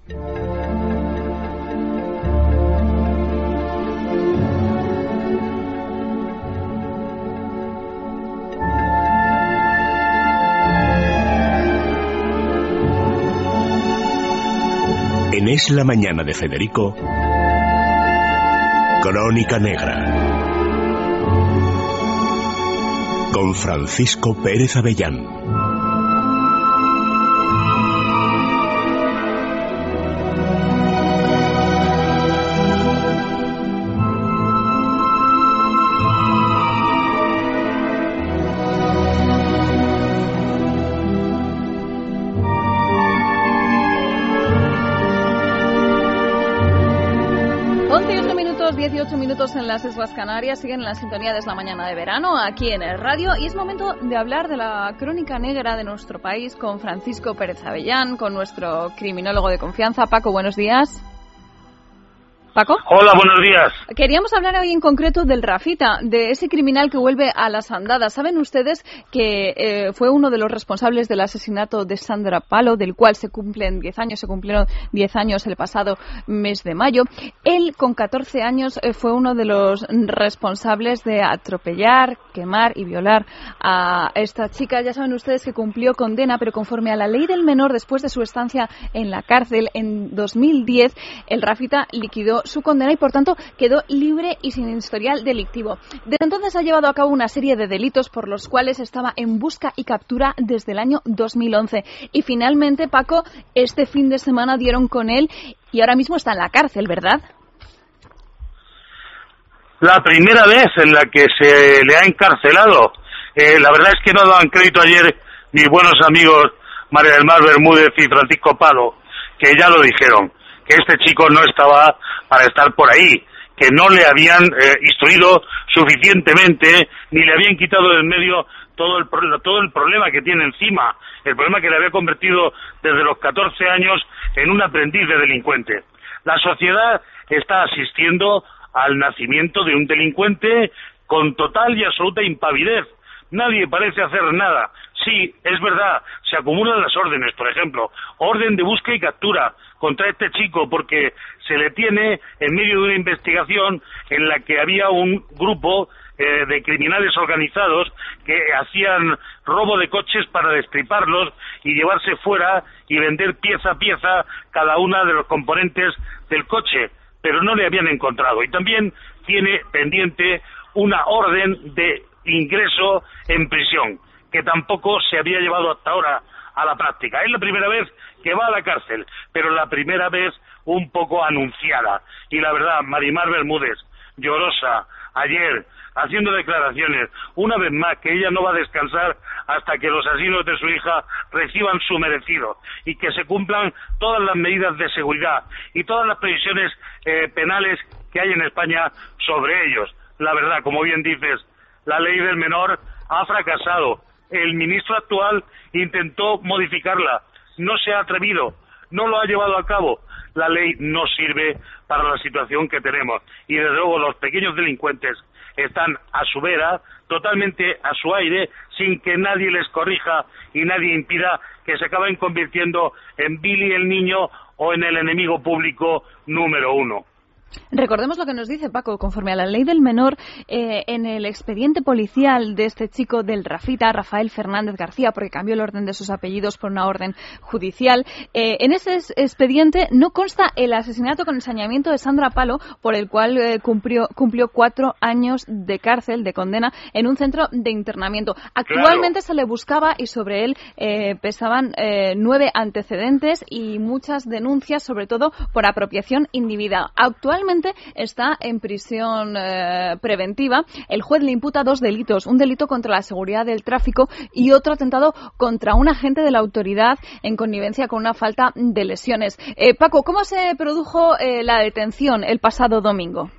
En Es la Mañana de Federico, Crónica Negra, con Francisco Pérez Avellán. En las Islas Canarias, siguen en la sintonía de Es la Mañana de Verano, aquí en el radio, y es momento de hablar de la crónica negra de nuestro país con Francisco Pérez Avellán, con nuestro criminólogo de confianza. Paco, buenos días. ¿Paco? Hola, buenos días. Queríamos hablar hoy en concreto del Rafita, de ese criminal que vuelve a las andadas. ¿Saben ustedes que fue uno de los responsables del asesinato de Sandra Palo, del cual se cumplieron 10 años el pasado mes de mayo? Él, con 14 años, fue uno de los responsables de atropellar, quemar y violar a esta chica. Ya saben ustedes que cumplió condena, pero conforme a la ley del menor, después de su estancia en la cárcel en 2010, el Rafita liquidó su condena y por tanto quedó libre y sin historial delictivo. Desde entonces ha llevado a cabo una serie de delitos por los cuales estaba en busca y captura desde el año 2011. Y finalmente, Paco, este fin de semana dieron con él y ahora mismo está en la cárcel, ¿verdad? La primera vez en la que se le ha encarcelado. La verdad es que no daban crédito ayer mis buenos amigos María del Mar Bermúdez y Francisco Palo, que ya lo dijeron, que este chico no estaba para estar por ahí, que no le habían instruido suficientemente, ni le habían quitado del medio todo el problema que tiene encima, el problema que le había convertido desde los 14 años en un aprendiz de delincuente. La sociedad está asistiendo al nacimiento de un delincuente con total y absoluta impavidez. Nadie parece hacer nada. Sí, es verdad, se acumulan las órdenes, por ejemplo, orden de búsqueda y captura contra este chico porque se le tiene en medio de una investigación en la que había un grupo de criminales organizados que hacían robo de coches para destriparlos y llevarse fuera y vender pieza a pieza cada una de los componentes del coche, pero no le habían encontrado. Y también tiene pendiente una orden de ingreso en prisión, que tampoco se había llevado hasta ahora a la práctica. Es la primera vez que va a la cárcel, pero la primera vez un poco anunciada. Y la verdad, Marimar Bermúdez, llorosa, ayer, haciendo declaraciones, una vez más, que ella no va a descansar hasta que los asesinos de su hija reciban su merecido y que se cumplan todas las medidas de seguridad y todas las previsiones penales que hay en España sobre ellos. La verdad, como bien dices, la ley del menor ha fracasado. El ministro actual intentó modificarla, no se ha atrevido, no lo ha llevado a cabo. La ley no sirve para la situación que tenemos y desde luego los pequeños delincuentes están a su vera, totalmente a su aire, sin que nadie les corrija y nadie impida que se acaben convirtiendo en Billy el niño o en el enemigo público número uno. Recordemos lo que nos dice Paco, conforme a la ley del menor, en el expediente policial de este chico del Rafita, Rafael Fernández García, porque cambió el orden de sus apellidos por una orden judicial, en ese expediente no consta el asesinato con ensañamiento de Sandra Palo, por el cual cumplió 4 años de cárcel, de condena, en un centro de internamiento. Actualmente se le buscaba y sobre él pesaban 9 antecedentes y muchas denuncias, sobre todo por apropiación indebida. Actualmente está en prisión preventiva. El juez le imputa 2 delitos, un delito contra la seguridad del tráfico y otro atentado contra un agente de la autoridad en connivencia con una falta de lesiones. Paco, ¿cómo se produjo la detención el pasado domingo?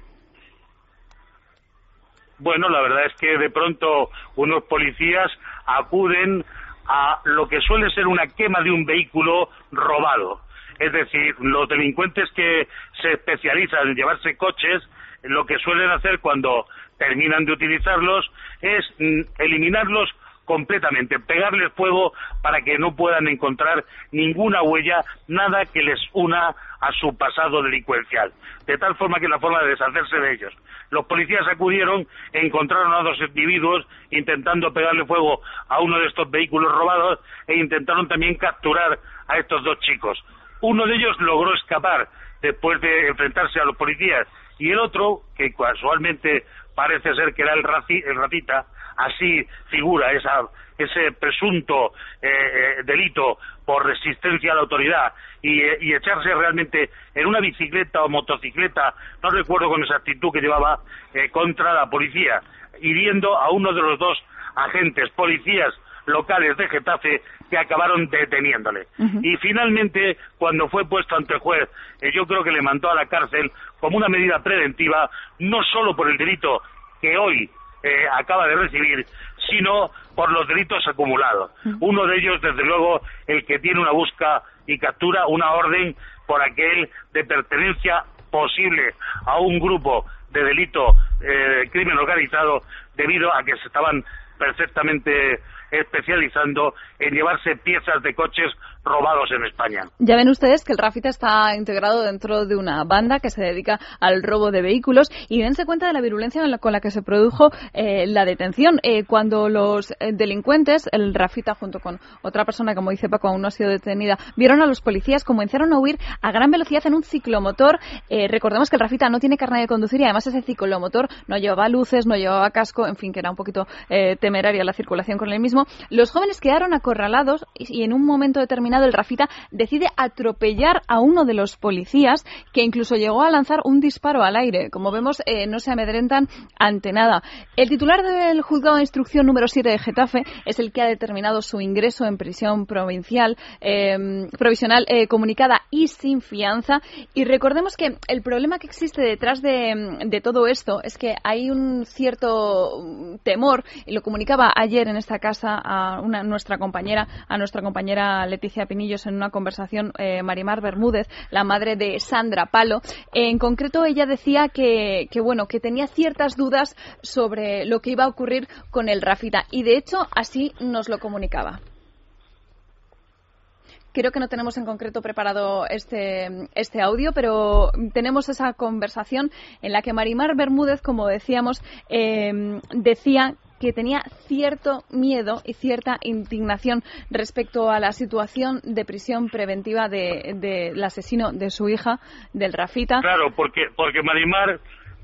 Bueno, la verdad es que de pronto unos policías acuden a lo que suele ser una quema de un vehículo robado. Es decir, los delincuentes que se especializan en llevarse coches, lo que suelen hacer cuando terminan de utilizarlos es eliminarlos completamente, pegarles fuego para que no puedan encontrar ninguna huella, nada que les una a su pasado delincuencial, de tal forma que es la forma de deshacerse de ellos. Los policías acudieron, encontraron a 2 individuos intentando pegarle fuego a uno de estos vehículos robados e intentaron también capturar a estos 2 chicos. Uno de ellos logró escapar después de enfrentarse a los policías y el otro, que casualmente parece ser que era el Rafita, así figura ese presunto delito por resistencia a la autoridad y echarse realmente en una bicicleta o motocicleta, no recuerdo con exactitud, que llevaba contra la policía, hiriendo a uno de los 2 agentes policías locales de Getafe que acabaron deteniéndole. Y finalmente, cuando fue puesto ante el juez, yo creo que le mandó a la cárcel como una medida preventiva, no solo por el delito que hoy acaba de recibir, sino por los delitos acumulados. Uno de ellos, desde luego, el que tiene una busca y captura, una orden por aquel de pertenencia posible a un grupo de delito, crimen organizado, debido a que se estaban perfectamente especializando en llevarse piezas de coches robados en España. Ya ven ustedes que el Rafita está integrado dentro de una banda que se dedica al robo de vehículos y dense cuenta de la virulencia con la que se produjo la detención. Cuando los delincuentes, el Rafita junto con otra persona, como dice Paco, aún no ha sido detenida, vieron a los policías, comenzaron a huir a gran velocidad en un ciclomotor. Recordemos que el Rafita no tiene carnet de conducir y además ese ciclomotor no llevaba luces, no llevaba casco, en fin, que era un poquito temeraria la circulación con el mismo. Los jóvenes quedaron acorralados y en un momento determinado el Rafita decide atropellar a uno de los policías, que incluso llegó a lanzar un disparo al aire. Como vemos, no se amedrentan ante nada. El titular del juzgado de instrucción número 7 de Getafe es el que ha determinado su ingreso en prisión provisional comunicada y sin fianza. Y recordemos que el problema que existe detrás de todo esto es que hay un cierto temor, y lo comunicaba ayer en esta casa a nuestra compañera Leticia Pinillos en una conversación, Marimar Bermúdez, la madre de Sandra Palo. En concreto, ella decía que tenía ciertas dudas sobre lo que iba a ocurrir con el Rafita, y de hecho así nos lo comunicaba. Creo que no tenemos en concreto preparado este audio, pero tenemos esa conversación en la que Marimar Bermúdez, como decíamos, decía que tenía cierto miedo y cierta indignación respecto a la situación de prisión preventiva del asesino de su hija, del Rafita. Claro, porque Marimar,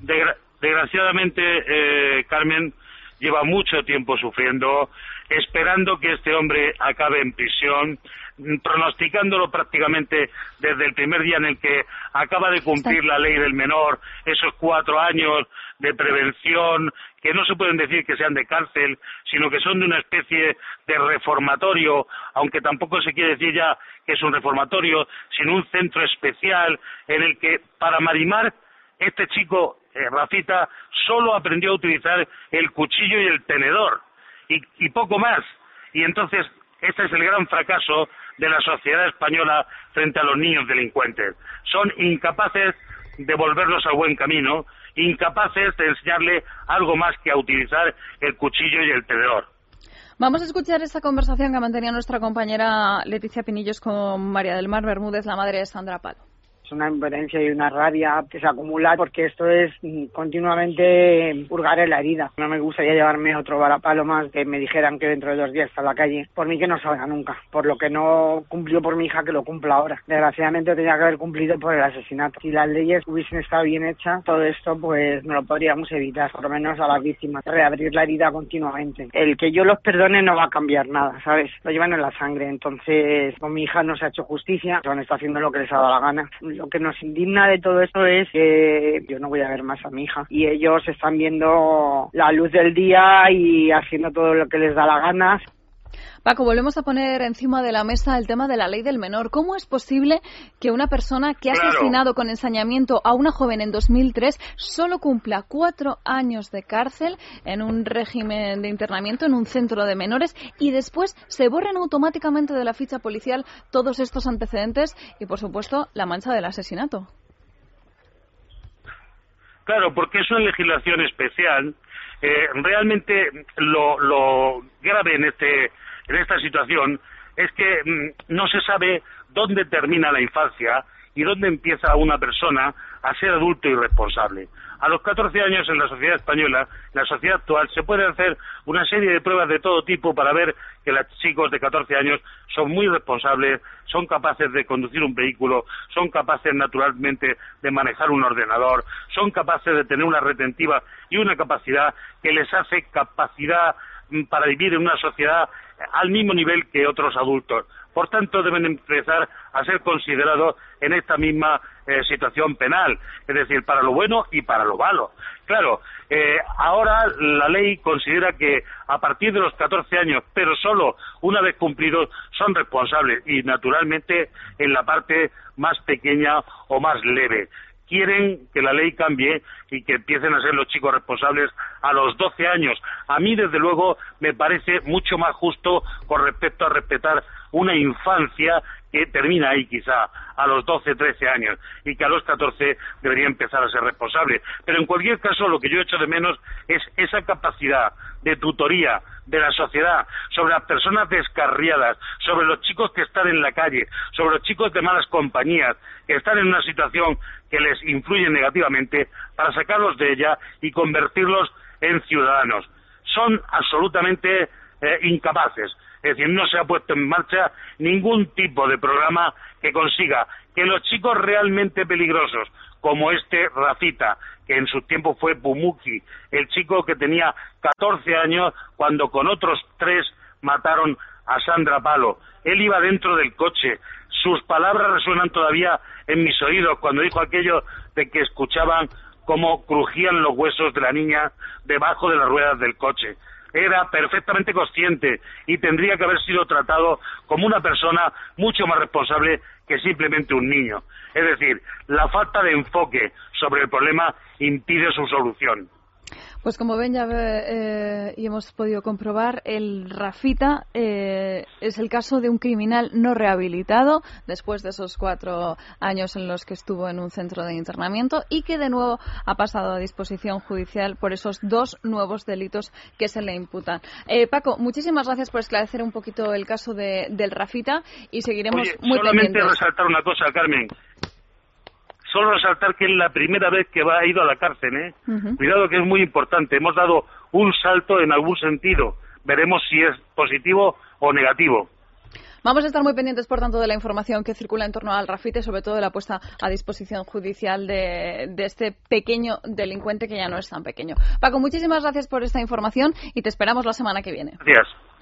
desgraciadamente, Carmen, lleva mucho tiempo sufriendo, esperando que este hombre acabe en prisión, pronosticándolo prácticamente desde el primer día en el que acaba de cumplir la ley del menor, esos 4 años de prevención, que no se pueden decir que sean de cárcel, sino que son de una especie de reformatorio, aunque tampoco se quiere decir ya que es un reformatorio, sino un centro especial en el que, para Marimar, este chico, Rafita, solo aprendió a utilizar el cuchillo y el tenedor, y poco más. Y entonces, este es el gran fracaso de la sociedad española frente a los niños delincuentes. Son incapaces de volverlos al buen camino, incapaces de enseñarle algo más que a utilizar el cuchillo y el tenedor. Vamos a escuchar esa conversación que mantenía nuestra compañera Leticia Pinillos con María del Mar Bermúdez, la madre de Sandra Palo. Es una impotencia y una rabia que se acumula porque esto es continuamente purgar en la herida. No me gustaría llevarme otro varapalo más que me dijeran que dentro de 2 días está en la calle. Por mí que no salga nunca. Por lo que no cumplió por mi hija, que lo cumpla ahora. Desgraciadamente tenía que haber cumplido por el asesinato. Si las leyes hubiesen estado bien hechas, todo esto pues no lo podríamos evitar, por lo menos a las víctimas. Reabrir la herida continuamente. El que yo los perdone no va a cambiar nada, ¿sabes? Lo llevan en la sangre. Entonces, con mi hija no se ha hecho justicia. Son está haciendo lo que les ha dado la gana. Lo que nos indigna de todo esto es que yo no voy a ver más a mi hija y ellos están viendo la luz del día y haciendo todo lo que les da la gana. Paco, volvemos a poner encima de la mesa el tema de la ley del menor. ¿Cómo es posible que una persona que ha asesinado con ensañamiento a una joven en 2003 solo cumpla 4 años de cárcel en un régimen de internamiento en un centro de menores y después se borren automáticamente de la ficha policial todos estos antecedentes y, por supuesto, la mancha del asesinato? Claro, porque es una legislación especial. Realmente lo grave en esta situación es que no se sabe dónde termina la infancia y dónde empieza una persona a ser adulto y responsable. A los 14 años en la sociedad española, en la sociedad actual, se puede hacer una serie de pruebas de todo tipo para ver que los chicos de 14 años son muy responsables, son capaces de conducir un vehículo, son capaces naturalmente de manejar un ordenador, son capaces de tener una retentiva y una capacidad que les hace capacidad para vivir en una sociedad al mismo nivel que otros adultos. Por tanto, deben empezar a ser considerados en esta misma situación penal, es decir, para lo bueno y para lo malo. Claro, ahora la ley considera que a partir de los 14 años, pero solo una vez cumplidos, son responsables y naturalmente en la parte más pequeña o más leve. Quieren que la ley cambie y que empiecen a ser los chicos responsables a los 12 años. A mí, desde luego, me parece mucho más justo con respecto a respetar una infancia que termina ahí quizá a los 12, 13 años y que a los 14 debería empezar a ser responsable. Pero en cualquier caso, lo que yo echo de menos es esa capacidad de tutoría de la sociedad sobre las personas descarriadas, sobre los chicos que están en la calle, sobre los chicos de malas compañías, que están en una situación que les influye negativamente, para sacarlos de ella y convertirlos en ciudadanos. Son absolutamente incapaces. Es decir, no se ha puesto en marcha ningún tipo de programa que consiga que los chicos realmente peligrosos, como este Rafita, que en su tiempo fue Pumuki, el chico que tenía 14 años cuando con otros 3 mataron a Sandra Palo. Él iba dentro del coche. Sus palabras resuenan todavía en mis oídos cuando dijo aquello de que escuchaban cómo crujían los huesos de la niña debajo de las ruedas del coche. Era perfectamente consciente y tendría que haber sido tratado como una persona mucho más responsable que simplemente un niño. Es decir, la falta de enfoque sobre el problema impide su solución. Pues como ven ya y hemos podido comprobar, el Rafita es el caso de un criminal no rehabilitado después de esos 4 años en los que estuvo en un centro de internamiento y que de nuevo ha pasado a disposición judicial por esos 2 nuevos delitos que se le imputan. Paco, muchísimas gracias por esclarecer un poquito el caso del Rafita y seguiremos muy pendientes. Solamente resaltar una cosa, Carmen. Solo resaltar que es la primera vez que ha ido a la cárcel, ¿eh? Uh-huh. Cuidado, que es muy importante. Hemos dado un salto en algún sentido. Veremos si es positivo o negativo. Vamos a estar muy pendientes, por tanto, de la información que circula en torno al Rafita y sobre todo de la puesta a disposición judicial de este pequeño delincuente que ya no es tan pequeño. Paco, muchísimas gracias por esta información y te esperamos la semana que viene. Gracias.